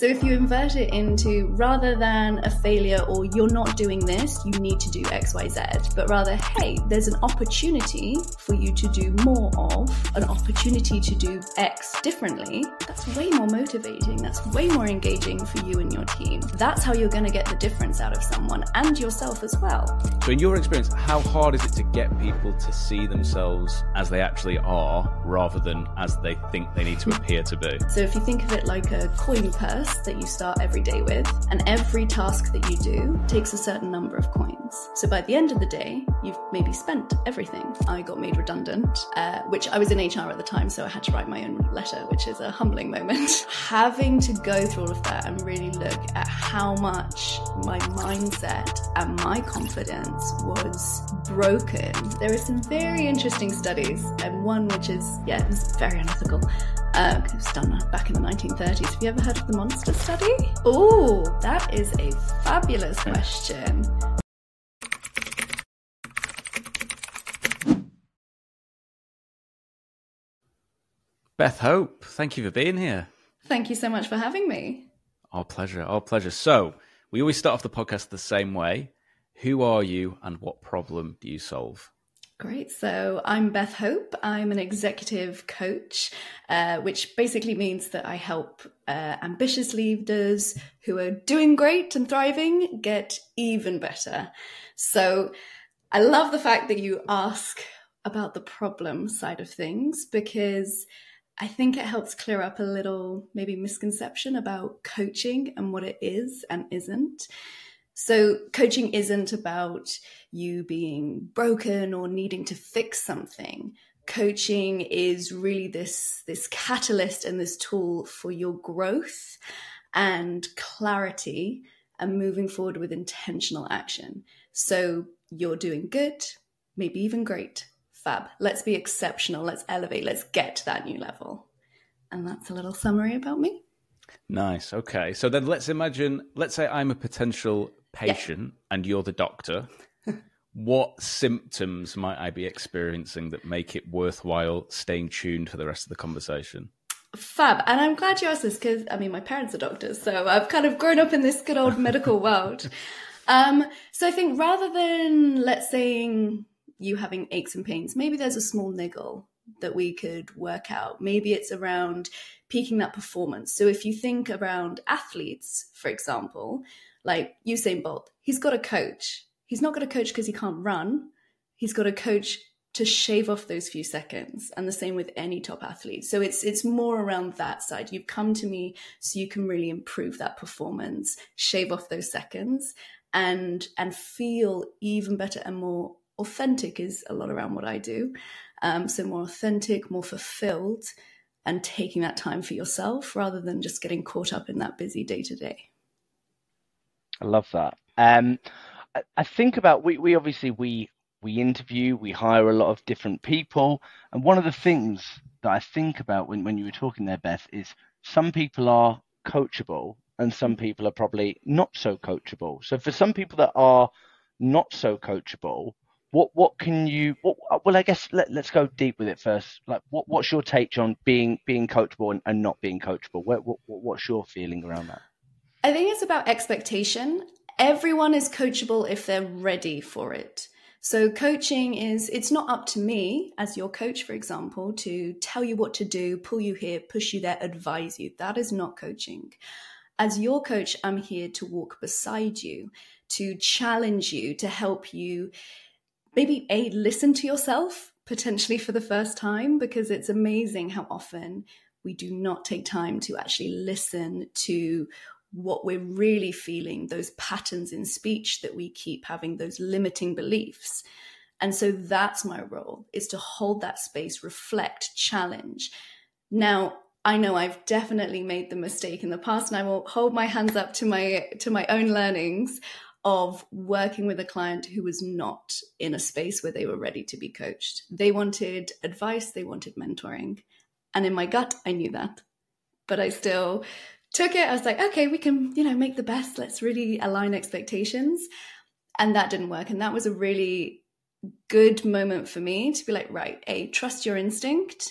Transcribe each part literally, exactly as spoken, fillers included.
So if you invert it into, rather than a failure or you're not doing this, you need to do X, Y, Z, but rather, hey, there's an opportunity for you to do more of, an opportunity to do X differently, that's way more motivating. That's way more engaging for you and your team. That's how you're going to get the difference out of someone and yourself as well. So in your experience, how hard is it to get people to see themselves as they actually are rather than as they think they need to appear to be? So if you think of it like a coin purse that you start every day with, and every task that you do takes a certain number of coins. So by the end of the day, you've maybe spent everything. I got made redundant, uh, which I was in H R at the time, so I had to write my own letter, which is a humbling moment. Having to go through all of that and really look at how much my mindset and my confidence was broken. There are some very interesting studies, and one which is, yeah, it's very unethical. Uh, it was done back in the nineteen thirties. Have you ever heard of the Monster Study? Oh, that is a fabulous question. Beth Hope, thank you for being here. Thank you so much for having me. Our pleasure, our pleasure. So, we always start off the podcast the same way. Who are you and what problem do you solve? Great. So I'm Beth Hope. I'm an executive coach, uh, which basically means that I help uh, ambitious leaders who are doing great and thriving get even better. So I love the fact that you ask about the problem side of things, because I think it helps clear up a little maybe misconception about coaching and what it is and isn't. So coaching isn't about you being broken or needing to fix something. Coaching is really this, this catalyst and this tool for your growth and clarity and moving forward with intentional action. So you're doing good, maybe even great. Fab. Let's be exceptional. Let's elevate. Let's get to that new level. And that's a little summary about me. Nice. Okay. So then let's imagine, let's say I'm a potential patient, yeah, and you're the doctor. What symptoms might I be experiencing that make it worthwhile staying tuned for the rest of the conversation? Fab. And I'm glad you asked this because, I mean, my parents are doctors, so I've kind of grown up in this good old medical world. Um, so I think rather than, let's say, you having aches and pains, maybe there's a small niggle that we could work out. Maybe it's around peaking that performance. So if you think around athletes, for example, like Usain Bolt, he's got a coach. He's not got a coach because he can't run. He's got a coach to shave off those few seconds. And the same with any top athlete. So it's it's more around that side. You've come to me so you can really improve that performance, shave off those seconds, and and feel even better and more authentic is a lot around what I do. Um, so more authentic, more fulfilled, and taking that time for yourself rather than just getting caught up in that busy day to day. I love that. Um, I, I think about, we, we obviously, we, we interview, we hire a lot of different people. And one of the things that I think about when, when you were talking there, Beth, is some people are coachable and some people are probably not so coachable. So for some people that are not so coachable, what, what can you, what, well, I guess let, let's go deep with it first. Like what, what's your take on being, being coachable and, and not being coachable? What, what, what's your feeling around that? I think it's about expectation. Everyone is coachable if they're ready for it. So coaching is, it's not up to me as your coach, for example, to tell you what to do, pull you here, push you there, advise you. That is not coaching. As your coach, I'm here to walk beside you, to challenge you, to help you maybe A, listen to yourself potentially for the first time, because it's amazing how often we do not take time to actually listen to what we're really feeling, those patterns in speech that we keep having, those limiting beliefs. And so that's my role, is to hold that space, reflect, challenge. Now, I know I've definitely made the mistake in the past, and I will hold my hands up to my to my own learnings of working with a client who was not in a space where they were ready to be coached. They wanted advice, they wanted mentoring. And in my gut, I knew that. But I still took it. I was like, okay, we can, you know, make the best. Let's really align expectations. And that didn't work. And that was a really good moment for me to be like, right, A, trust your instinct.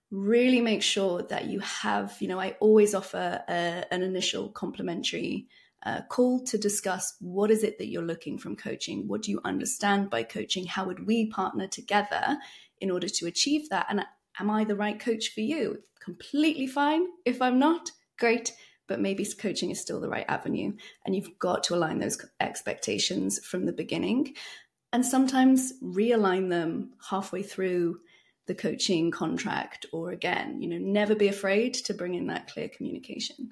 really make sure that you have, you know, I always offer a, an initial complimentary uh, call to discuss what is it that you're looking from coaching? What do you understand by coaching? How would we partner together in order to achieve that? And am I the right coach for you? Completely fine. If I'm not, great. But maybe coaching is still the right avenue. And you've got to align those expectations from the beginning. And sometimes realign them halfway through the coaching contract, or again, you know, never be afraid to bring in that clear communication.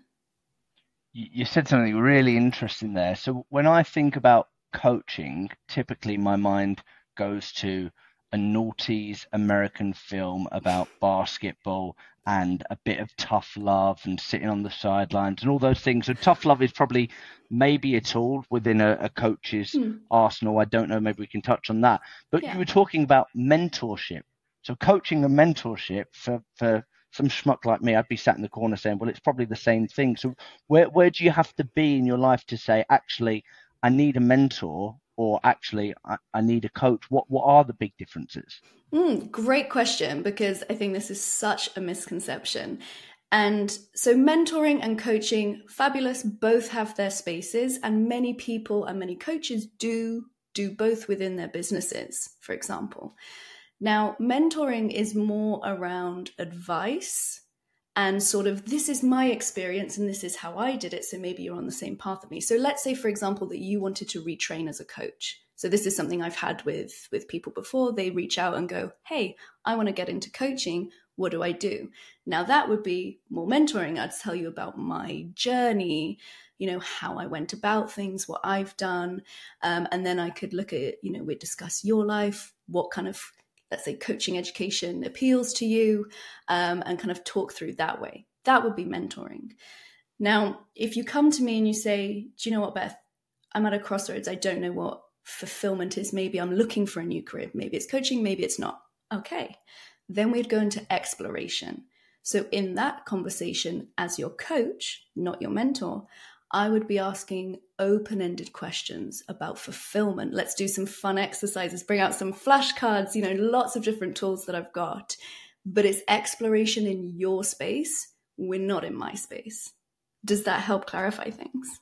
You said something really interesting there. So when I think about coaching, typically my mind goes to a noughties American film about basketball and a bit of tough love and sitting on the sidelines and all those things. So tough love is probably maybe a tool within a, a coach's mm. arsenal. I don't know, maybe we can touch on that. But yeah. You were talking about mentorship. So coaching and mentorship for, for some schmuck like me, I'd be sat in the corner saying, well, it's probably the same thing. So where where do you have to be in your life to say, actually, I need a mentor, or actually, I, I need a coach? What what are the big differences? Mm, great question, because I think this is such a misconception. And so mentoring and coaching, fabulous, both have their spaces, and many people and many coaches do do both within their businesses, for example. Now, mentoring is more around advice and sort of, this is my experience and this is how I did it, so maybe you're on the same path with me. So let's say, for example, that you wanted to retrain as a coach. So this is something I've had with, with people before. They reach out and go, hey, I want to get into coaching. What do I do? Now, that would be more mentoring. I'd tell you about my journey, you know, how I went about things, what I've done. Um, and then I could look at, you know, we'd discuss your life, what kind of, let's say, coaching education appeals to you, um, and kind of talk through that way. That would be mentoring. Now, if you come to me and you say, do you know what, Beth, I'm at a crossroads. I don't know what fulfillment is. Maybe I'm looking for a new career. Maybe it's coaching, maybe it's not. Okay. Then we'd go into exploration. So in that conversation, as your coach, not your mentor, I would be asking open-ended questions about fulfillment. Let's do some fun exercises, bring out some flashcards, you know, lots of different tools that I've got. But it's exploration in your space. We're not in my space. Does that help clarify things?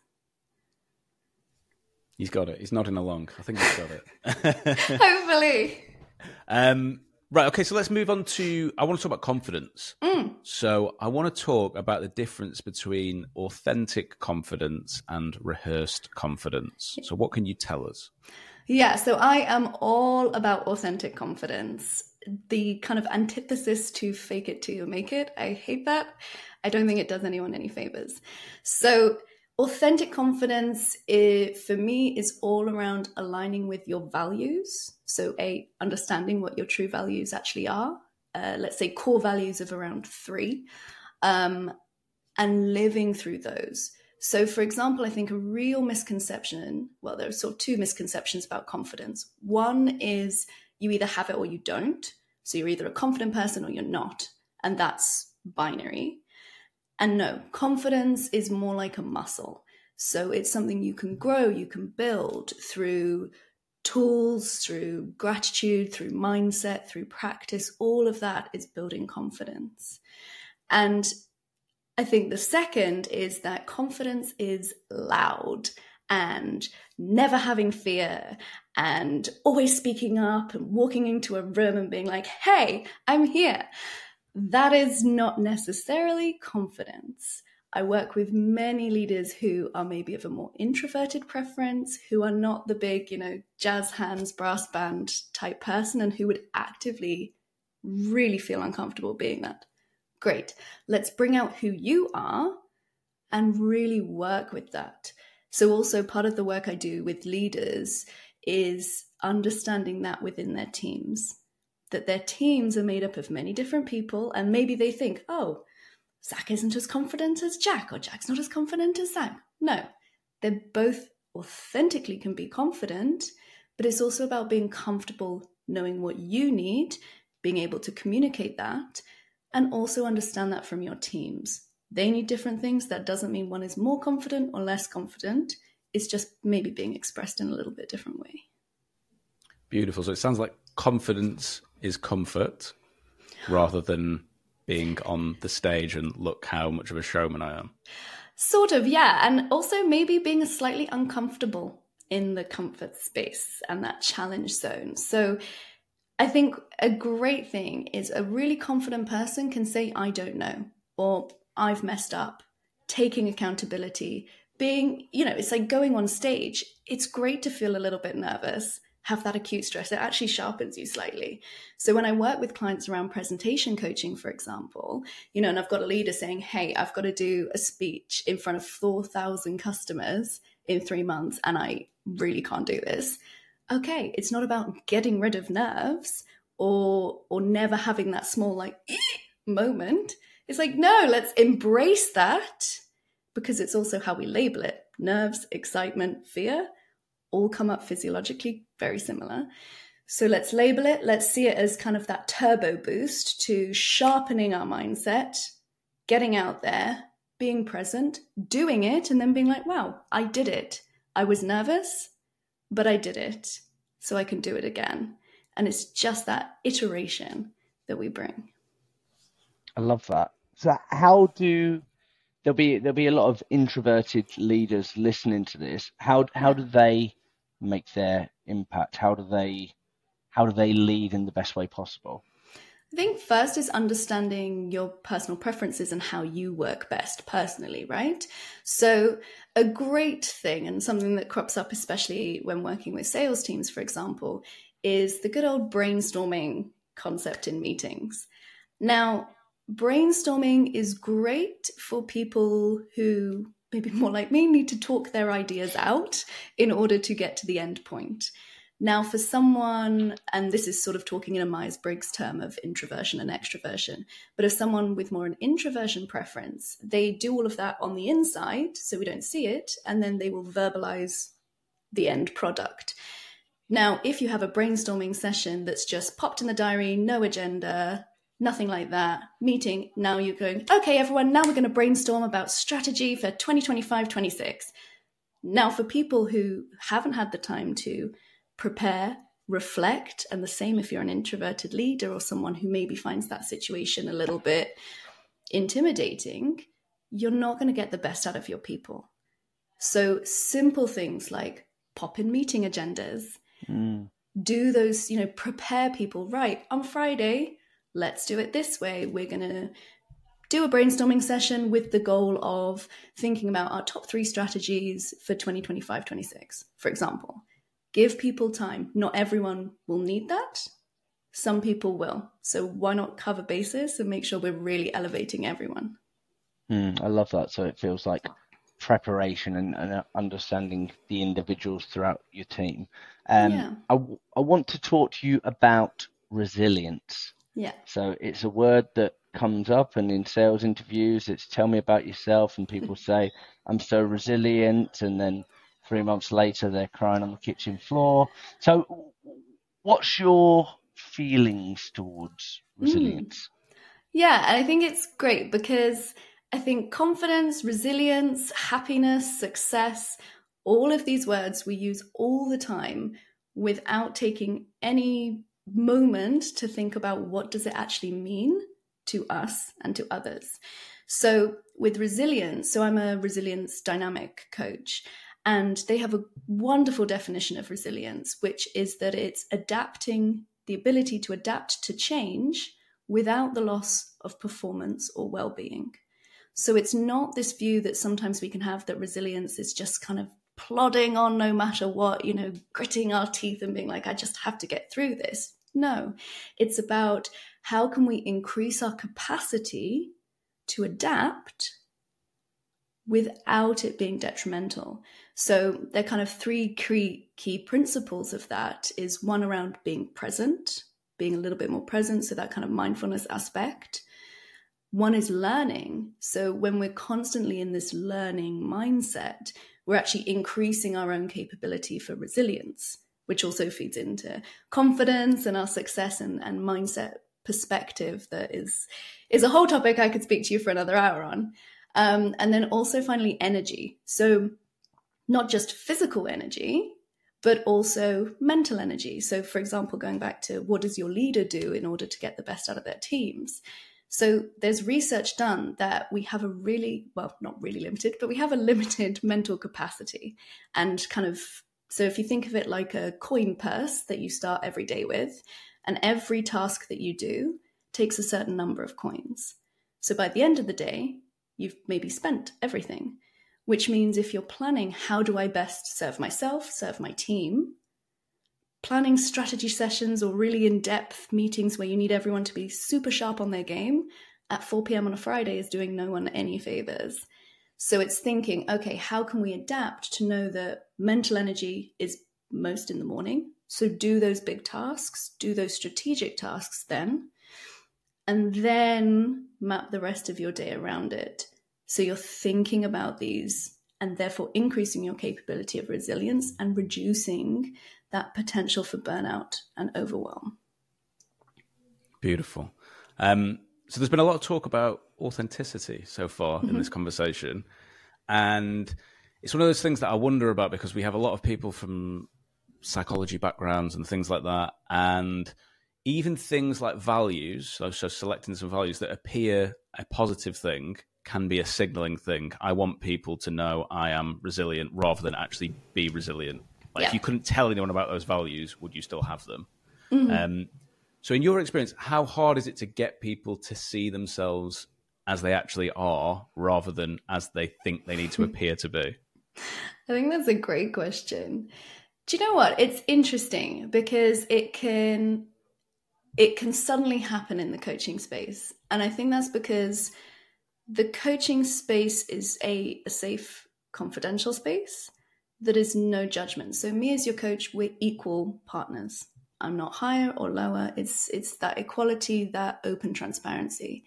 He's got it. He's nodding along. I think he's got it. Hopefully. Um, right. Okay. So let's move on to, I want to talk about confidence. Mm. So I want to talk about the difference between authentic confidence and rehearsed confidence. So what can you tell us? Yeah. So I am all about authentic confidence. The kind of antithesis to fake it till you make it. I hate that. I don't think it does anyone any favors. So authentic confidence, it, for me, is all around aligning with your values. So a, understanding what your true values actually are. Uh, let's say core values of around three, um, and living through those. So for example, I think a real misconception, well, there are sort of two misconceptions about confidence. One is you either have it or you don't. So you're either a confident person or you're not. And that's binary. And no, confidence is more like a muscle. So it's something you can grow, you can build through tools, through gratitude, through mindset, through practice. All of that is building confidence. And I think the second is that confidence is loud and never having fear and always speaking up and walking into a room and being like, hey, I'm here. That is not necessarily confidence. I work with many leaders who are maybe of a more introverted preference, who are not the big, you know, jazz hands, brass band type person, and who would actively really feel uncomfortable being that. Great. Let's bring out who you are and really work with that. So also part of the work I do with leaders is understanding that within their teams, that their teams are made up of many different people, and maybe they think, oh, Zach isn't as confident as Jack, or Jack's not as confident as Zach. No, they're both authentically can be confident, but it's also about being comfortable knowing what you need, being able to communicate that, and also understand that from your teams. They need different things. That doesn't mean one is more confident or less confident. It's just maybe being expressed in a little bit different way. Beautiful. So it sounds like confidence is comfort rather than being on the stage and look how much of a showman I am. Sort of, yeah. And also maybe being slightly uncomfortable in the comfort space and that challenge zone. So I think a great thing is a really confident person can say, I don't know, or I've messed up, taking accountability, being, you know, it's like going on stage. It's great to feel a little bit nervous, have that acute stress. It actually sharpens you slightly. So when I work with clients around presentation coaching, for example, you know, and I've got a leader saying, hey, I've got to do a speech in front of four thousand customers in three months, and I really can't do this. Okay, it's not about getting rid of nerves or or never having that small like moment. It's like, no, let's embrace that, because it's also how we label it. Nerves, excitement, fear all come up physiologically very similar. So let's label it. Let's see it as kind of that turbo boost to sharpening our mindset, getting out there, being present, doing it, and then being like, wow, I did it. I was nervous, but I did it. So I can do it again. And it's just that iteration that we bring. I love that. So how do there'll be there'll be a lot of introverted leaders listening to this. How how do they make their impact? How do they how do they lead in the best way possible? I think first is understanding your personal preferences and how you work best personally, right? So a great thing, and something that crops up especially when working with sales teams, for example, is the good old brainstorming concept in meetings. Now, brainstorming is great for people who, maybe more like me, need to talk their ideas out in order to get to the end point. Now, for someone, and this is sort of talking in a Myers-Briggs term of introversion and extroversion, but if someone with more an introversion preference, they do all of that on the inside, so we don't see it, and then they will verbalize the end product. Now, if you have a brainstorming session that's just popped in the diary, no agenda, nothing like that, meeting, now you're going, okay, everyone, now we're going to brainstorm about strategy for twenty twenty-five twenty-six. Now, for people who haven't had the time to prepare, reflect, and the same if you're an introverted leader or someone who maybe finds that situation a little bit intimidating, you're not going to get the best out of your people. So simple things like pop in meeting agendas, mm. do those, you know, prepare people, right, on Friday, let's do it this way. We're going to do a brainstorming session with the goal of thinking about our top three strategies for twenty twenty-five twenty-six, for example. Give people time. Not everyone will need that. Some people will. So why not cover bases and make sure we're really elevating everyone? Mm, I love that. So it feels like preparation and, and understanding the individuals throughout your team. Um, yeah. I, I want to talk to you about resilience. Yeah. So it's a word that comes up, and in sales interviews, it's tell me about yourself, and people say, I'm so resilient, and then three months later, they're crying on the kitchen floor. So what's your feelings towards resilience? Mm. Yeah, and I think it's great because I think confidence, resilience, happiness, success, all of these words we use all the time without taking any moment to think about what does it actually mean to us and to others. So with resilience, so I'm a resilience dynamic coach, and they have a wonderful definition of resilience, which is that it's adapting, the ability to adapt to change without the loss of performance or well-being. So it's not this view that sometimes we can have that resilience is just kind of plodding on no matter what, you know, gritting our teeth and being like, I just have to get through this. No, it's about how can we increase our capacity to adapt without it being detrimental. So there are kind of three key, key principles of that is one around being present, being a little bit more present, so that kind of mindfulness aspect. One is learning. So when we're constantly in this learning mindset, we're actually increasing our own capability for resilience, which also feeds into confidence and our success and, and mindset perspective. That is, is a whole topic I could speak to you for another hour on. Um, and then also finally energy. So not just physical energy, but also mental energy. So for example, going back to what does your leader do in order to get the best out of their teams? So there's research done that we have a really, well, not really limited, but we have a limited mental capacity. And kind of, so if you think of it like a coin purse that you start every day with, and every task that you do takes a certain number of coins. So by the end of the day, you've maybe spent everything, which means if you're planning, how do I best serve myself, serve my team, planning strategy sessions or really in-depth meetings where you need everyone to be super sharp on their game at four p.m. on a Friday is doing no one any favors. So it's thinking, okay, how can we adapt to know that mental energy is most in the morning? So do those big tasks, do those strategic tasks then, and then map the rest of your day around it. So you're thinking about these and therefore increasing your capability of resilience and reducing that potential for burnout and overwhelm. Beautiful. Um, so there's been a lot of talk about authenticity so far mm-hmm. in this conversation. And it's one of those things that I wonder about because we have a lot of people from psychology backgrounds and things like that. And even things like values, so, so selecting some values that appear a positive thing can be a signaling thing. I want people to know I am resilient rather than actually be resilient. Like, yeah. If you couldn't tell anyone about those values, would you still have them? Mm-hmm. Um, so in your experience, how hard is it to get people to see themselves as they actually are rather than as they think they need to appear to be? I think that's a great question. Do you know what? It's interesting because it can it can suddenly happen in the coaching space. And I think that's because the coaching space is a, a safe, confidential space that is no judgment. So me as your coach, we're equal partners. I'm not higher or lower. It's it's that equality, that open transparency.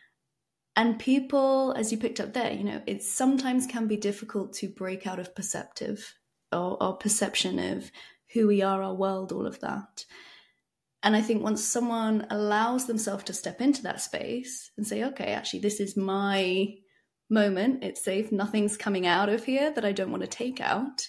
And people, as you picked up there, you know, it sometimes can be difficult to break out of perceptive or, or perception of who we are, our world, all of that. And I think once someone allows themselves to step into that space and say, okay, actually, this is my moment, it's safe, nothing's coming out of here that I don't want to take out,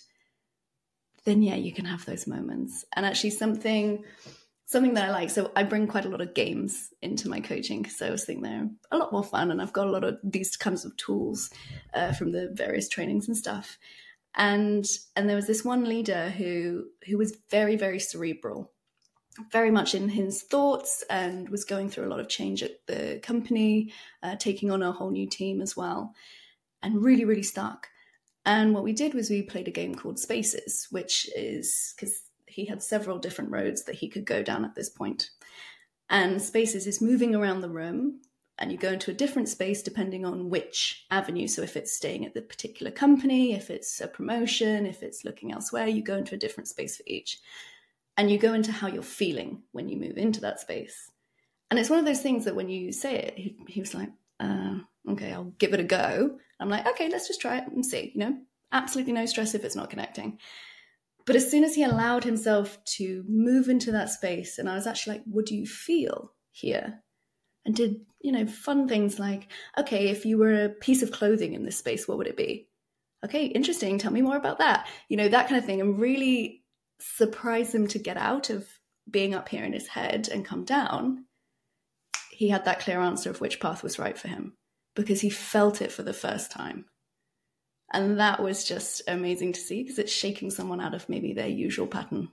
then yeah, you can have those moments. And actually something something that I like, so I bring quite a lot of games into my coaching because I always think they're a lot more fun and I've got a lot of these kinds of tools uh, from the various trainings and stuff. And and there was this one leader who who was very, very cerebral, very much in his thoughts and was going through a lot of change at the company, uh, taking on a whole new team as well, and really, really stuck. And what we did was we played a game called Spaces, which is because he had several different roads that he could go down at this point. And Spaces is moving around the room and you go into a different space depending on which avenue. So if it's staying at the particular company, if it's a promotion, if it's looking elsewhere, you go into a different space for each. And you go into how you're feeling when you move into that space. And it's one of those things that when you say it, he, he was like, uh, okay, I'll give it a go. I'm like, okay, let's just try it and see, you know, absolutely no stress if it's not connecting. But as soon as he allowed himself to move into that space, and I was actually like, what do you feel here? And did, you know, fun things like, okay, if you were a piece of clothing in this space, what would it be? Okay, interesting. Tell me more about that. You know, that kind of thing. And really surprise him to get out of being up here in his head and come down. He had that clear answer of which path was right for him because he felt it for the first time. And that was just amazing to see because it's shaking someone out of maybe their usual pattern.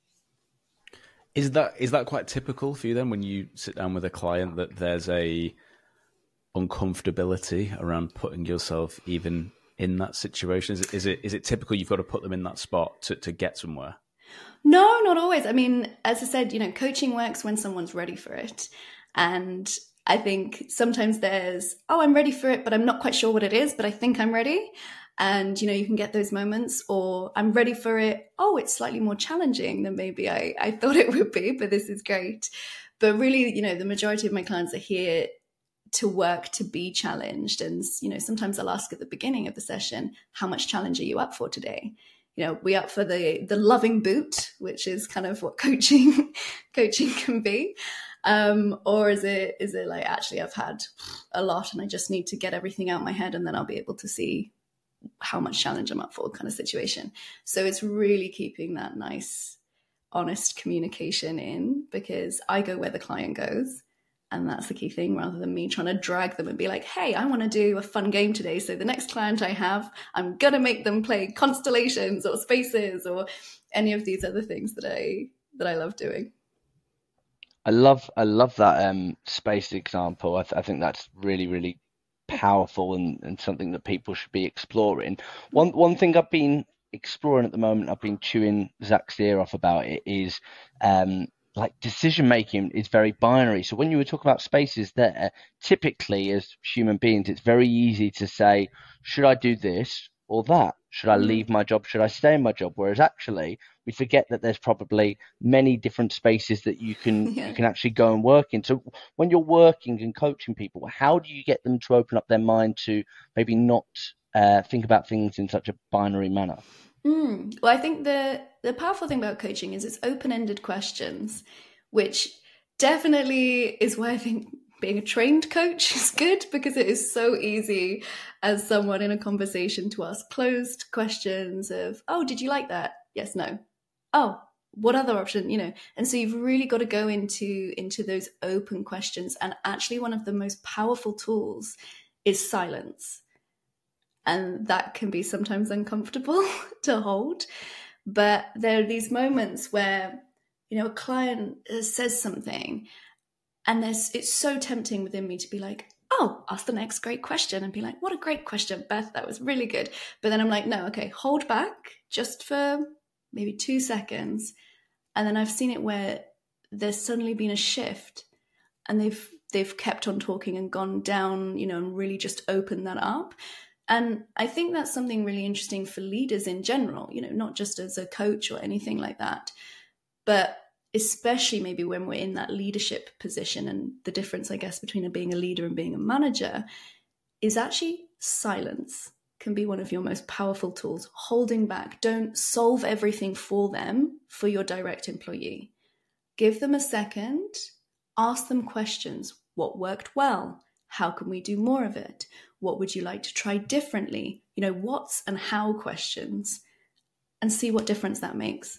Is that is that quite typical for you then when you sit down with a client that there's a uncomfortability around putting yourself even in that situation? Is it is it, is it typical you've got to put them in that spot to, to get somewhere? No, not always. I mean, as I said, you know, coaching works when someone's ready for it. And I think sometimes there's, oh, I'm ready for it, but I'm not quite sure what it is, but I think I'm ready. And, you know, you can get those moments, or I'm ready for it. Oh, it's slightly more challenging than maybe I, I thought it would be, but this is great. But really, you know, the majority of my clients are here to work, to be challenged. And, you know, sometimes I'll ask at the beginning of the session, how much challenge are you up for today? You know, we up for the the loving boot, which is kind of what coaching coaching can be. Um, or is it is it like, actually, I've had a lot and I just need to get everything out of my head and then I'll be able to see how much challenge I'm up for kind of situation. So it's really keeping that nice, honest communication in because I go where the client goes. And that's the key thing, rather than me trying to drag them and be like, hey, I want to do a fun game today. So the next client I have, I'm going to make them play Constellations or Spaces or any of these other things that I that I love doing. I love I love that um, space example. I, th- I think that's really, really powerful and, and something that people should be exploring. One one thing I've been exploring at the moment, I've been chewing Zach's ear off about it, is um, like decision making is very binary. So when you were talking about spaces there, typically as human beings, it's very easy to say, should I do this or that? Should I leave my job? Should I stay in my job? Whereas actually we forget that there's probably many different spaces that you can yeah. you can actually go and work in. So when you're working and coaching people, how do you get them to open up their mind to maybe not uh, think about things in such a binary manner? Mm. Well, I think the the powerful thing about coaching is it's open-ended questions, which definitely is why I think being a trained coach is good, because it is so easy as someone in a conversation to ask closed questions of, oh, did you like that? Yes, no. Oh, what other option? You know, and so you've really got to go into into those open questions. And actually one of the most powerful tools is silence. And that can be sometimes uncomfortable to hold. But there are these moments where, you know, a client says something and there's, it's so tempting within me to be like, oh, ask the next great question, and be like, what a great question, Beth, that was really good. But then I'm like, no, okay, hold back just for maybe two seconds. And then I've seen it where there's suddenly been a shift and they've they've kept on talking and gone down, you know, and really just opened that up. And I think that's something really interesting for leaders in general, you know, not just as a coach or anything like that, but especially maybe when we're in that leadership position. And the difference, I guess, between being a leader and being a manager is actually silence can be one of your most powerful tools. Holding back. Don't solve everything for them, for your direct employee. Give them a second, ask them questions. What worked well? How can we do more of it? What would you like to try differently? You know, what's and how questions, and see what difference that makes.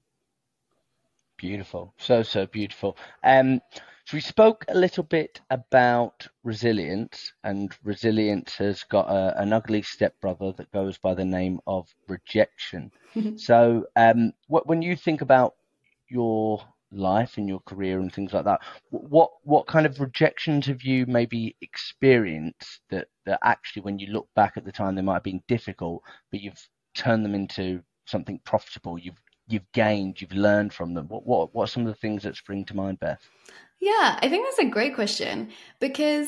Beautiful. So, so beautiful. Um, so we spoke a little bit about resilience, and resilience has got a, an ugly stepbrother that goes by the name of rejection. So um, what, when you think about your life and your career and things like that, what what kind of rejections have you maybe experienced that, that actually when you look back at the time they might have been difficult, but you've turned them into something profitable, you've you've gained, you've learned from them? What what what are some of the things that spring to mind, Beth? Yeah, I think that's a great question, because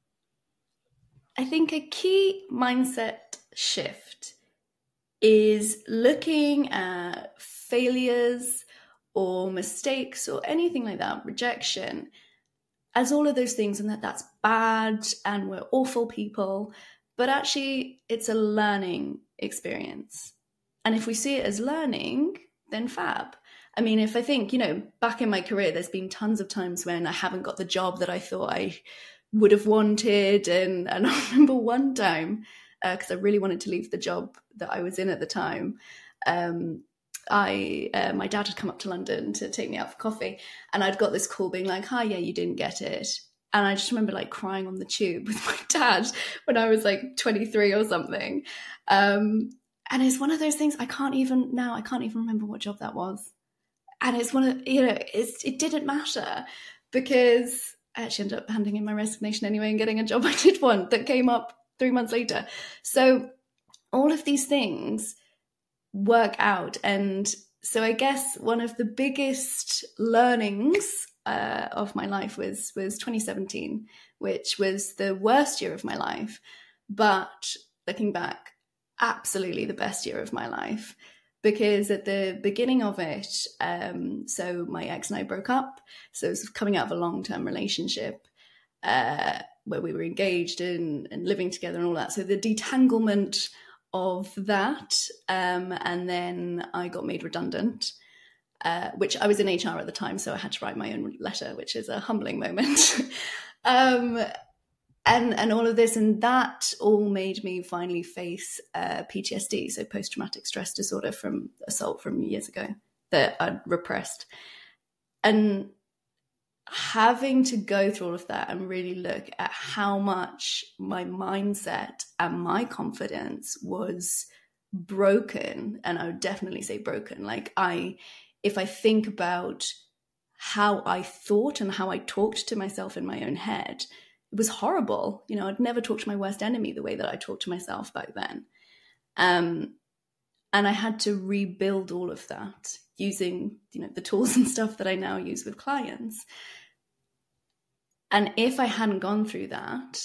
I think a key mindset shift is looking at failures or mistakes or anything like that, rejection, as all of those things, and that that's bad and we're awful people. But actually, it's a learning experience. And if we see it as learning, then fab. I mean, if I think, you know, back in my career, there's been tons of times when I haven't got the job that I thought I would have wanted. And, and I remember one time, because uh, I really wanted to leave the job that I was in at the time, um, I uh, my dad had come up to London to take me out for coffee, and I'd got this call being like, hi, yeah, you didn't get it. And I just remember like crying on the tube with my dad when I was like twenty-three or something. Um, and it's one of those things I can't even now, I can't even remember what job that was. And it's one of, you know, it's, it didn't matter, because I actually ended up handing in my resignation anyway and getting a job I did want that came up three months later. So all of these things work out. And so I guess one of the biggest learnings uh, of my life was was twenty seventeen, which was the worst year of my life. But looking back, absolutely the best year of my life, because at the beginning of it, um, so my ex and I broke up. So it was coming out of a long-term relationship uh, where we were engaged and, and living together and all that. So the detanglement of that, um, and then I got made redundant, uh, which I was in H R at the time, so I had to write my own letter, which is a humbling moment. um, and and all of this, and that all made me finally face uh, P T S D, so post-traumatic stress disorder from assault from years ago that I'd repressed. And having to go through all of that and really look at how much my mindset and my confidence was broken, and I would definitely say broken. Like I, if I think about how I thought and how I talked to myself in my own head, it was horrible. You know, I'd never talked to my worst enemy the way that I talked to myself back then. Um, and I had to rebuild all of that using, you know, the tools and stuff that I now use with clients. And if I hadn't gone through that,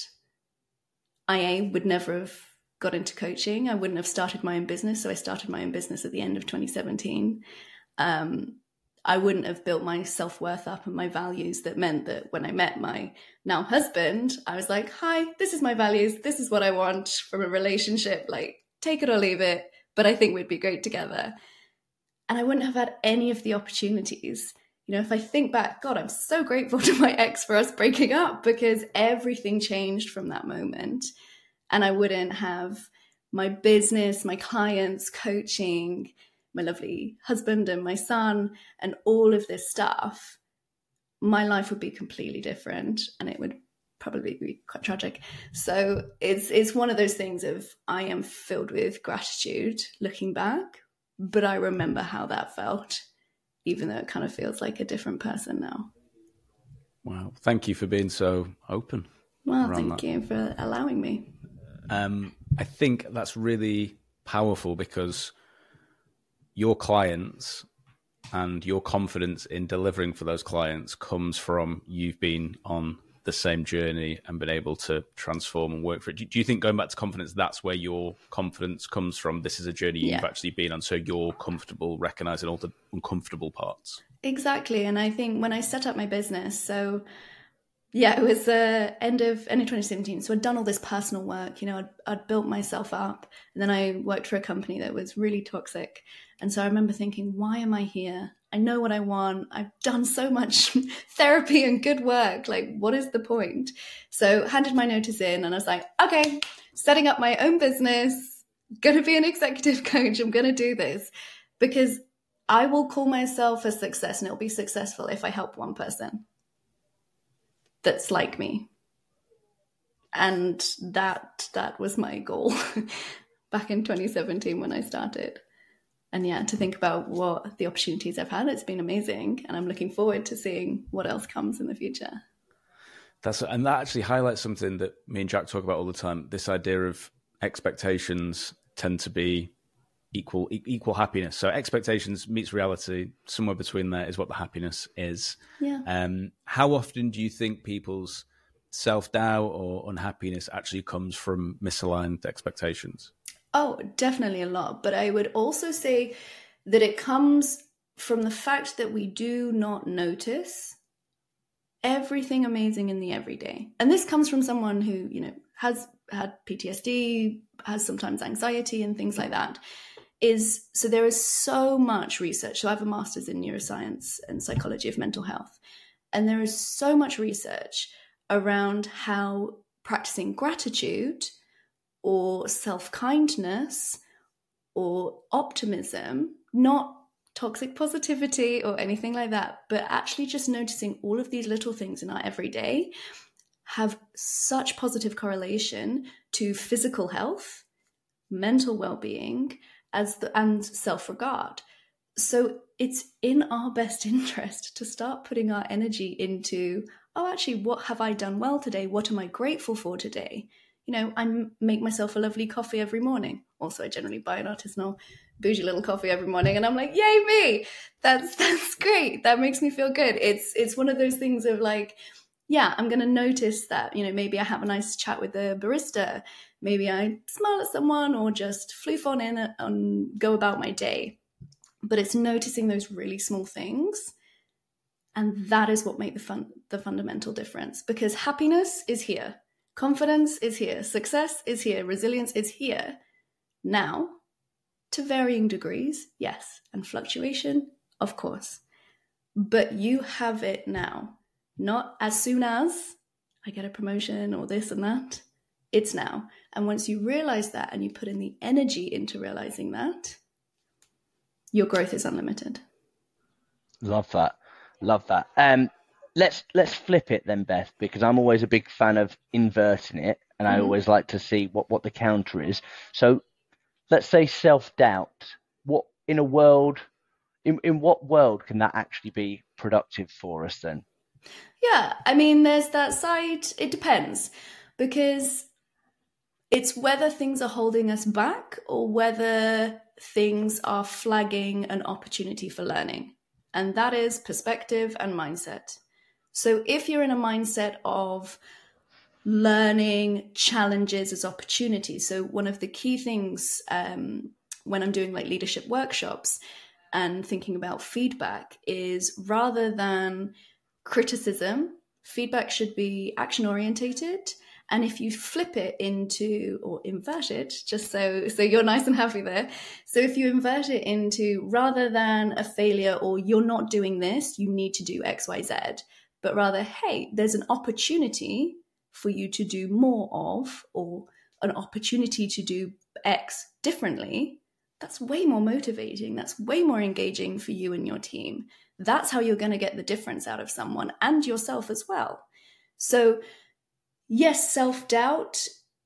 I would never have got into coaching. I wouldn't have started my own business. So I started my own business at the end of twenty seventeen. Um, I wouldn't have built my self-worth up and my values that meant that when I met my now husband, I was like, hi, this is my values. This is what I want from a relationship. Like, take it or leave it. But I think we'd be great together. And I wouldn't have had any of the opportunities. You know, if I think back, God, I'm so grateful to my ex for us breaking up, because everything changed from that moment. And I wouldn't have my business, my clients, coaching, my lovely husband and my son, and all of this stuff. My life would be completely different, and it would probably be quite tragic. So it's it's one of those things of, I am filled with gratitude looking back, but I remember how that felt, even though it kind of feels like a different person now. Wow. Thank you for being so open. Well, thank that. you for allowing me. Um, I think that's really powerful, because your clients and your confidence in delivering for those clients comes from you've been on the same journey and been able to transform and work for it. Do, do you think, going back to confidence, that's where your confidence comes from? This is a journey you've yeah. actually been on, so you're comfortable recognizing all the uncomfortable parts. Exactly. And I think when I set up my business, so yeah, it was the uh, end of end of twenty seventeen. So I'd done all this personal work, you know, I'd, I'd built myself up, and then I worked for a company that was really toxic. And so I remember thinking, why am I here? I know what I want. I've done so much therapy and good work. Like, what is the point? So handed my notice in, and I was like, okay, setting up my own business, going to be an executive coach. I'm going to do this because I will call myself a success, and it'll be successful if I help one person that's like me. And that that was my goal back in twenty seventeen when I started. And yeah, to think about what the opportunities I've had, it's been amazing. And I'm looking forward to seeing what else comes in the future. That's and that actually highlights something that me and Jack talk about all the time. This idea of expectations tend to be equal equal happiness. So expectations meets reality. Somewhere between there is what the happiness is. Yeah. Um, how often do you think people's self-doubt or unhappiness actually comes from misaligned expectations? Oh, definitely a lot. But I would also say that it comes from the fact that we do not notice everything amazing in the everyday. And this comes from someone who, you know, has had P T S D, has sometimes anxiety and things like that. Is so there is so much research. So I have a master's in neuroscience and psychology of mental health. And there is so much research around how practicing gratitude or self-kindness or optimism, not toxic positivity or anything like that, but actually just noticing all of these little things in our everyday have such positive correlation to physical health, mental well-being, as the, and self-regard. So it's in our best interest to start putting our energy into, oh, actually, what have I done well today? What am I grateful for today? You know, I make myself a lovely coffee every morning. Also, I generally buy an artisanal bougie little coffee every morning, and I'm like, yay me! That's that's great. That makes me feel good. It's it's one of those things of like, yeah, I'm going to notice that, you know, maybe I have a nice chat with the barista. Maybe I smile at someone or just floof on in and go about my day. But it's noticing those really small things. And that is what makes the fun, the fundamental difference, because happiness is here. Confidence is here. Success is here. Resilience is here. Now, to varying degrees, yes. And fluctuation, of course. But you have it now. Not as soon as I get a promotion or this and that. It's now. And once you realize that and you put in the energy into realizing that, your growth is unlimited. Love that. Love that. Um, let's let's flip it then, Beth, because I'm always a big fan of inverting it, and I Mm-hmm. always like to see what, what the counter is. So let's say self-doubt. What in a world, in, in what world can that actually be productive for us then? Yeah, I mean, there's that side. It depends, because it's whether things are holding us back or whether things are flagging an opportunity for learning. And that is perspective and mindset. So if you're in a mindset of learning challenges as opportunities, so one of the key things um, when I'm doing like leadership workshops and thinking about feedback is, rather than criticism, feedback should be action orientated. And if you flip it into, or invert it, just so so you're nice and happy there. So if you invert it into, rather than a failure or you're not doing this, you need to do X, Y, Z, but rather, hey, there's an opportunity for you to do more of, or an opportunity to do X differently, that's way more motivating. That's way more engaging for you and your team. That's how you're going to get the difference out of someone and yourself as well. So yes, self-doubt,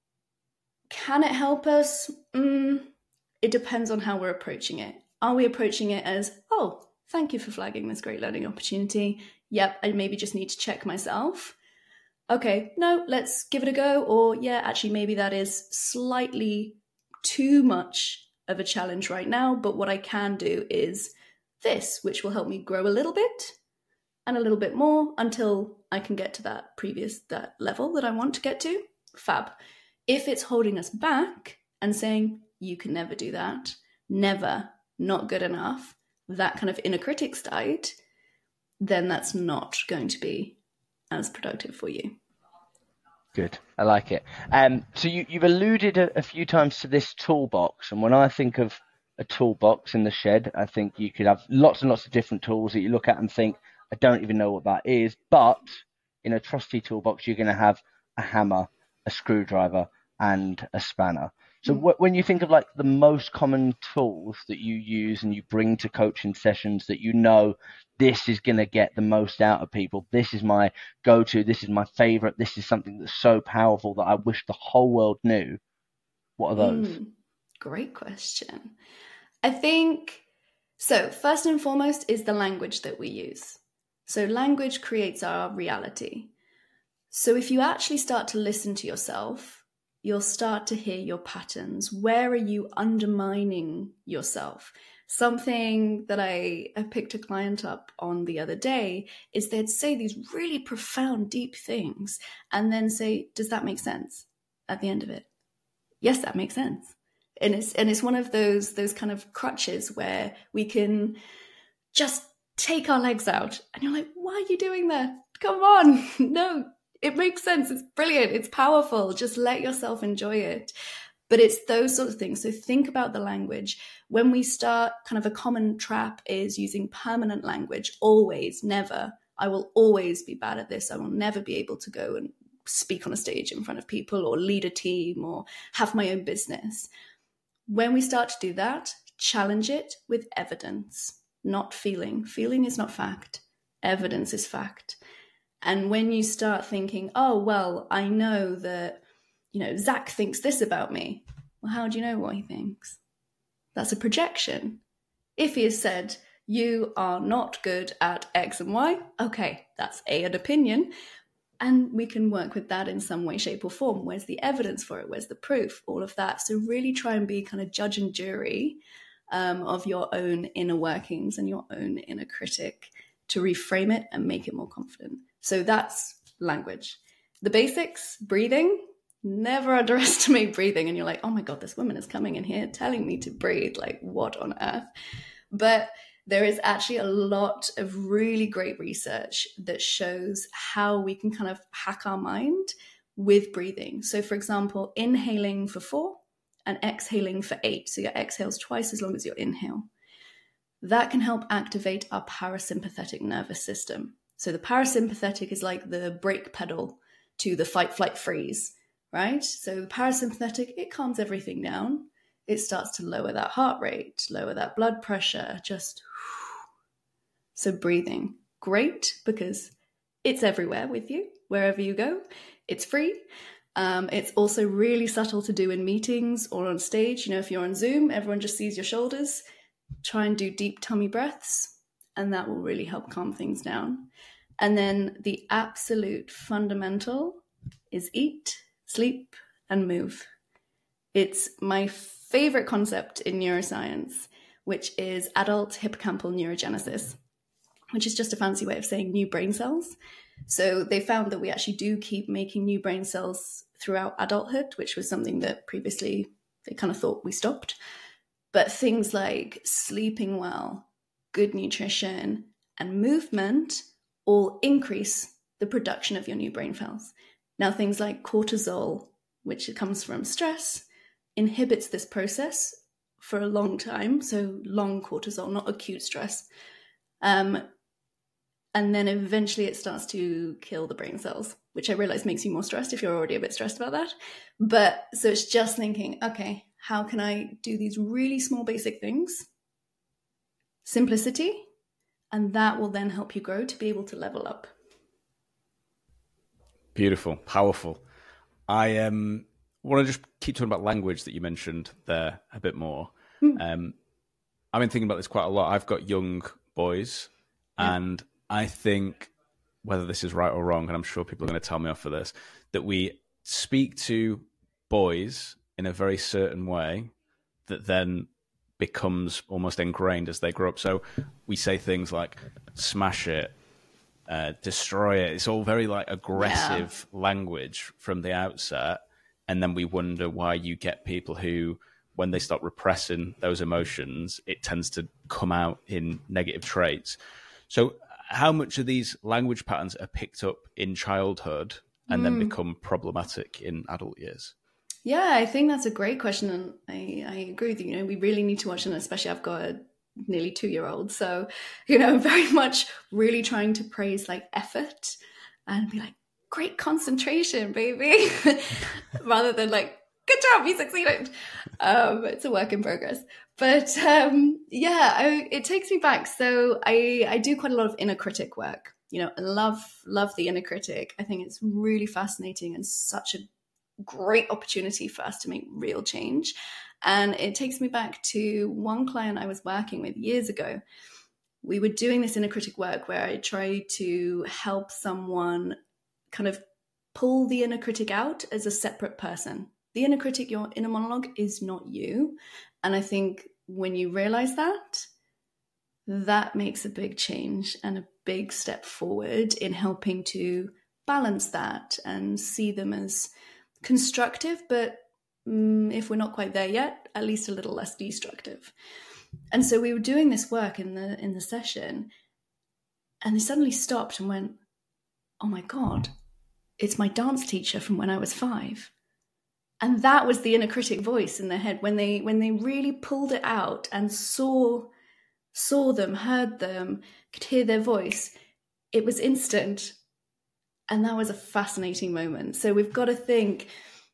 can it help us? Mm, it depends on how we're approaching it. Are we approaching it as, oh, thank you for flagging this great learning opportunity. Yep, I maybe just need to check myself. Okay, no, let's give it a go. Or yeah, actually, maybe that is slightly too much of a challenge right now, but what I can do is this, which will help me grow a little bit and a little bit more until I can get to that previous, that level that I want to get to. Fab. If it's holding us back and saying, you can never do that, never, not good enough, that kind of inner critic side, then that's not going to be as productive for you. Good. I like it. Um, so you, you've alluded a, a few times to this toolbox. And when I think of a toolbox in the shed, I think you could have lots and lots of different tools that you look at and think, I don't even know what that is. But in a trusty toolbox, you're going to have a hammer, a screwdriver, and a spanner. So mm. wh- when you think of like the most common tools that you use and you bring to coaching sessions that you know this is going to get the most out of people, this is my go-to, this is my favorite, this is something that's so powerful that I wish the whole world knew, what are those? Mm, great question. I think, so first and foremost is the language that we use. So language creates our reality. So if you actually start to listen to yourself, you'll start to hear your patterns. Where are you undermining yourself? Something that I, I picked a client up on the other day is they'd say these really profound, deep things and then say, does that make sense at the end of it? Yes, that makes sense. And it's and it's one of those those kind of crutches where we can just take our legs out and you're like, why are you doing that? Come on. No, it makes sense. It's brilliant. It's powerful. Just let yourself enjoy it. But it's those sort of things. So think about the language. When we start, kind of a common trap is using permanent language. Always, never. I will always be bad at this. I will never be able to go and speak on a stage in front of people or lead a team or have my own business. When we start to do that, challenge it with evidence, not feeling. Feeling is not fact. Evidence is fact. And when you start thinking, oh, well, I know that, you know, Zach thinks this about me. Well, how do you know what he thinks? That's a projection. If he has said, you are not good at X and Y, okay, that's A, an opinion. And we can work with that in some way, shape or form. Where's the evidence for it? Where's the proof? All of that. So really try and be kind of judge and jury um, of your own inner workings and your own inner critic to reframe it and make it more confident. So that's language. The basics, breathing. Never underestimate breathing. And you're like, oh my God, this woman is coming in here telling me to breathe. Like, what on earth? But there is actually a lot of really great research that shows how we can kind of hack our mind with breathing. So for example, inhaling for four and exhaling for eight. So your exhale's twice as long as your inhale. That can help activate our parasympathetic nervous system. So the parasympathetic is like the brake pedal to the fight, flight, freeze, right? So the parasympathetic, it calms everything down. It starts to lower that heart rate, lower that blood pressure, just so breathing. Great, because It's everywhere with you, wherever you go. It's free. Um, it's also really subtle to do in meetings or on stage. You know, if you're on Zoom, everyone just sees your shoulders. Try and do deep tummy breaths, and that will really help calm things down. And then the absolute fundamental is eat, sleep, and move. It's my favorite concept in neuroscience, which is adult hippocampal neurogenesis, which is just a fancy way of saying new brain cells. So they found that we actually do keep making new brain cells throughout adulthood, which was something that previously they kind of thought we stopped. But things like sleeping well, good nutrition, and movement all increase the production of your new brain cells. Now, things like cortisol, which comes from stress, inhibits this process for a long time. So long cortisol, not acute stress. Um, and then eventually it starts to kill the brain cells, which I realize makes you more stressed if you're already a bit stressed about that. But so it's just thinking, okay, how can I do these really small basic things? Simplicity. And that will then help you grow to be able to level up. Beautiful, powerful. I um, want to just keep talking about language that you mentioned there a bit more. Mm. Um, I've been thinking about this quite a lot. I've got young boys, yeah. and I think, whether this is right or wrong, and I'm sure people are going to tell me off for this, that we speak to boys in a very certain way that then becomes almost ingrained as they grow up. So we say things like smash it, uh, destroy it. It's all very like aggressive yeah. language from the outset. And then we wonder why you get people who, when they start repressing those emotions, it tends to come out in negative traits. So how much of these language patterns are picked up in childhood and mm. then become problematic in adult years? Yeah, I think that's a great question. And I, I agree with you. You know, we really need to watch, and especially I've got a nearly two-year-old. So, you know, very much really trying to praise like effort and be like, great concentration, baby, rather than like, good job, you succeeded. Um, it's a work in progress. But um, yeah, I, it takes me back. So I, I do quite a lot of inner critic work. You know, I love, love the inner critic. I think it's really fascinating and such a great opportunity for us to make real change. And it takes me back to one client I was working with years ago. We were doing this inner critic work where I tried to help someone kind of pull the inner critic out as a separate person. The inner critic, your inner monologue, is not you. And I think when you realize that, that makes a big change and a big step forward in helping to balance that and see them as constructive, but um, if we're not quite there yet, at least a little less destructive. And so we were doing this work in the in the session, and they suddenly stopped and went, oh my God, it's my dance teacher from when I was five. And that was the inner critic voice in their head when they when they really pulled it out and saw saw them, heard them, could hear their voice. It was instant. And that was a fascinating moment. So we've got to think,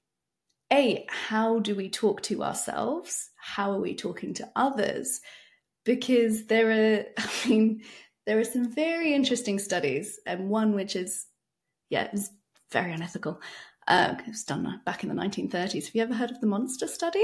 A, how do we talk to ourselves? How are we talking to others? Because there are, I mean, there are some very interesting studies, and one which is, yeah, is very unethical. Uh, it was done back in the nineteen thirties. Have you ever heard of the Monster Study?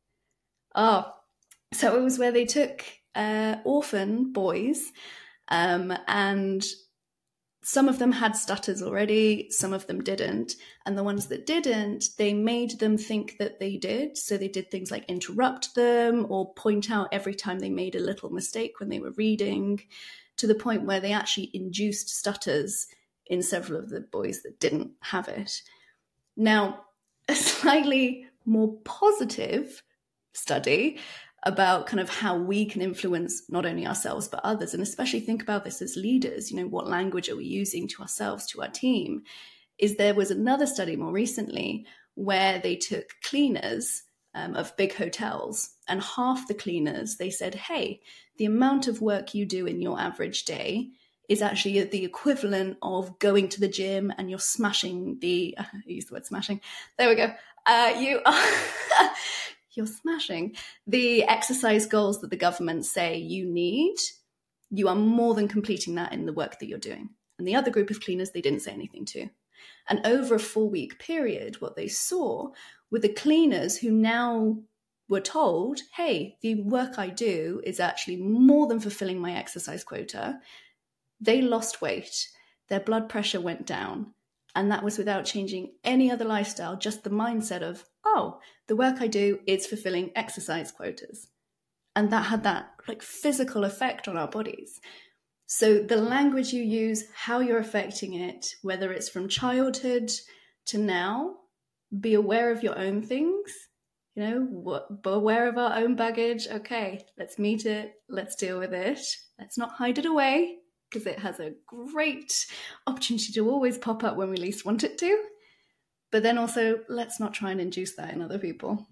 Oh, so it was where they took uh, orphan boys um, and some of them had stutters already, some of them didn't. And the ones that didn't, they made them think that they did. So they did things like interrupt them or point out every time they made a little mistake when they were reading, to the point where they actually induced stutters in several of the boys that didn't have it. Now, a slightly more positive study about kind of how we can influence not only ourselves but others, and especially think about this as leaders, you know, what language are we using to ourselves, to our team, is there was another study more recently where they took cleaners um, of big hotels, and half the cleaners, they said, hey, the amount of work you do in your average day is actually the equivalent of going to the gym and you're smashing the, uh, I use the word smashing, there we go, uh, you are... you're smashing the exercise goals that the government say you need. You are more than completing that in the work that you're doing. And the other group of cleaners, they didn't say anything to. And over a four-week period, what they saw were the cleaners who now were told, hey, the work I do is actually more than fulfilling my exercise quota. They lost weight. Their blood pressure went down. And that was without changing any other lifestyle, just the mindset of, oh, the work I do is fulfilling exercise quotas. And that had that like physical effect on our bodies. So the language you use, how you're affecting it, whether it's from childhood to now, be aware of your own things, you know, what, be aware of our own baggage. Okay, let's meet it. Let's deal with it. Let's not hide it away, because it has a great opportunity to always pop up when we least want it to. But then also, let's not try and induce that in other people.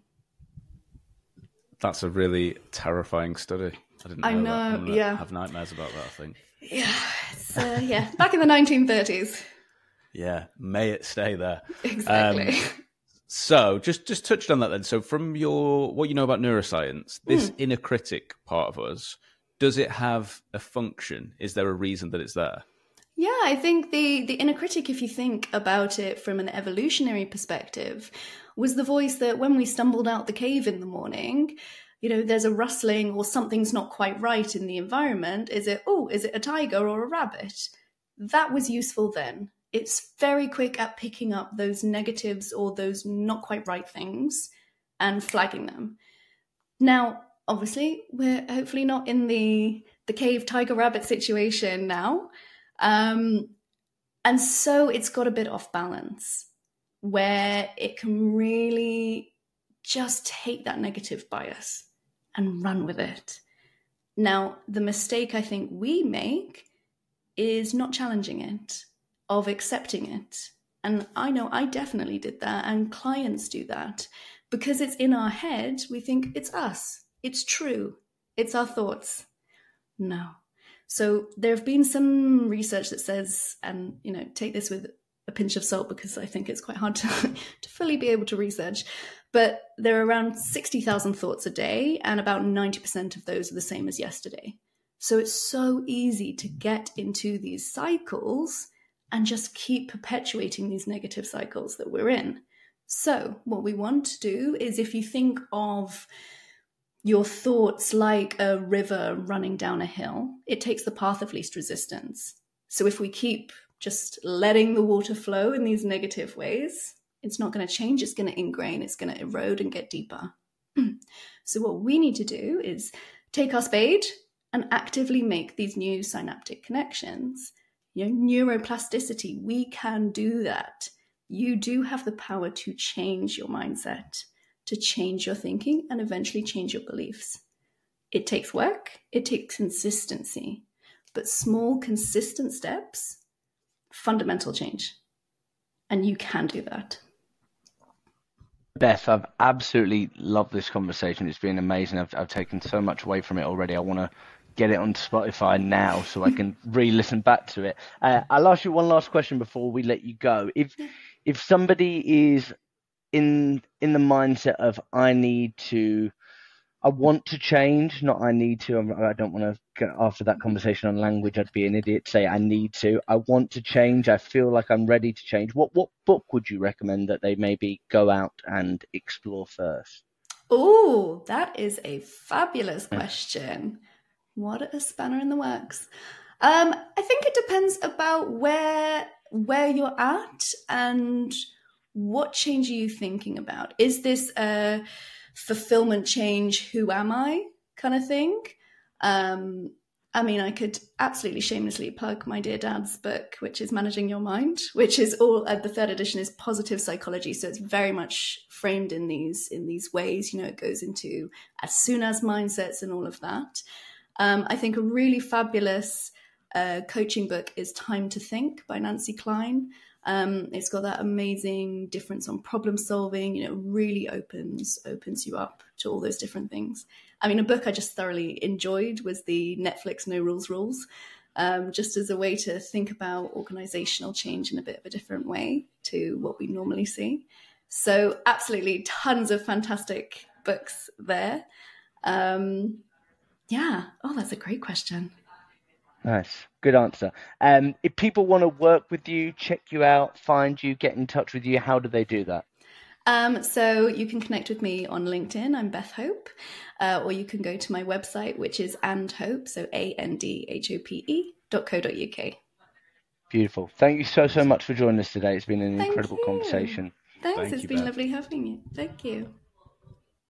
That's a really terrifying study. I didn't know, I know, that. I'm gonna yeah. have nightmares about that, I think. Yeah, it's, uh, yeah, back in the nineteen thirties. Yeah, may it stay there. Exactly. Um, so just just touched on that then. So from your what you know about neuroscience, this mm. inner critic part of us, does it have a function? Is there a reason that it's there? Yeah, I think the, the inner critic, if you think about it from an evolutionary perspective, was the voice that when we stumbled out the cave in the morning, you know, there's a rustling or something's not quite right in the environment. Is it, oh, is it a tiger or a rabbit? That was useful then. It's very quick at picking up those negatives or those not quite right things and flagging them. Now, obviously, we're hopefully not in the, the cave tiger rabbit situation now. Um, and so it's got a bit off balance where it can really just take that negative bias and run with it. Now, the mistake I think we make is not challenging it, of accepting it. And I know I definitely did that, and clients do that. Because it's in our head, we think it's us, it's true, it's our thoughts. No. So there have been some research that says, and you know, take this with a pinch of salt because I think it's quite hard to, to fully be able to research, but there are around sixty thousand thoughts a day, and about ninety percent of those are the same as yesterday. So it's so easy to get into these cycles and just keep perpetuating these negative cycles that we're in. So what we want to do is, if you think of your thoughts like a river running down a hill, it takes the path of least resistance. So if we keep just letting the water flow in these negative ways, it's not going to change, it's going to ingrain, it's going to erode and get deeper. So what we need to do is take our spade and actively make these new synaptic connections. You know, neuroplasticity, we can do that. You do have the power to change your mindset, to change your thinking, and eventually change your beliefs. It takes work, it takes consistency, but small, consistent steps, fundamental change. And you can do that. Beth, I've absolutely loved this conversation. It's been amazing. I've, I've taken so much away from it already. I want to get it onto Spotify now so I can re-listen back to it. Uh, I'll ask you one last question before we let you go. If if somebody is in in the mindset of I need to, I want to change, not I need to. I don't want to get after that conversation on language. I'd be an idiot to say I need to. I want to change. I feel like I'm ready to change. What what book would you recommend that they maybe go out and explore first? Oh, that is a fabulous question. What a spanner in the works. Um, I think it depends about where where you're at and what change are you thinking about. Is this a fulfillment change, who am I kind of thing? Um, I mean, I could absolutely shamelessly plug my dear dad's book, which is Managing Your Mind, which is all, uh, the third edition is positive psychology. So it's very much framed in these, in these ways. You know, it goes into as soon as mindsets and all of that. Um, I think a really fabulous uh, coaching book is Time to Think by Nancy Klein. Um, it's got that amazing difference on problem solving, you know, really opens opens you up to all those different things. I mean, a book I just thoroughly enjoyed was the Netflix No Rules Rules, um, just as a way to think about organizational change in a bit of a different way to what we normally see. So absolutely tons of fantastic books there. Um, yeah. Oh, that's a great question. Nice. Good answer. Um, if people want to work with you, check you out, find you, get in touch with you, how do they do that? Um, so you can connect with me on LinkedIn. I'm Beth Hope. Uh, or you can go to my website, which is And Hope, so A N D H O P E dot co dot U K. Beautiful. Thank you so, so much for joining us today. It's been an Thank incredible you. conversation. Thanks. Thank It's you, been Beth. lovely having you. Thank you.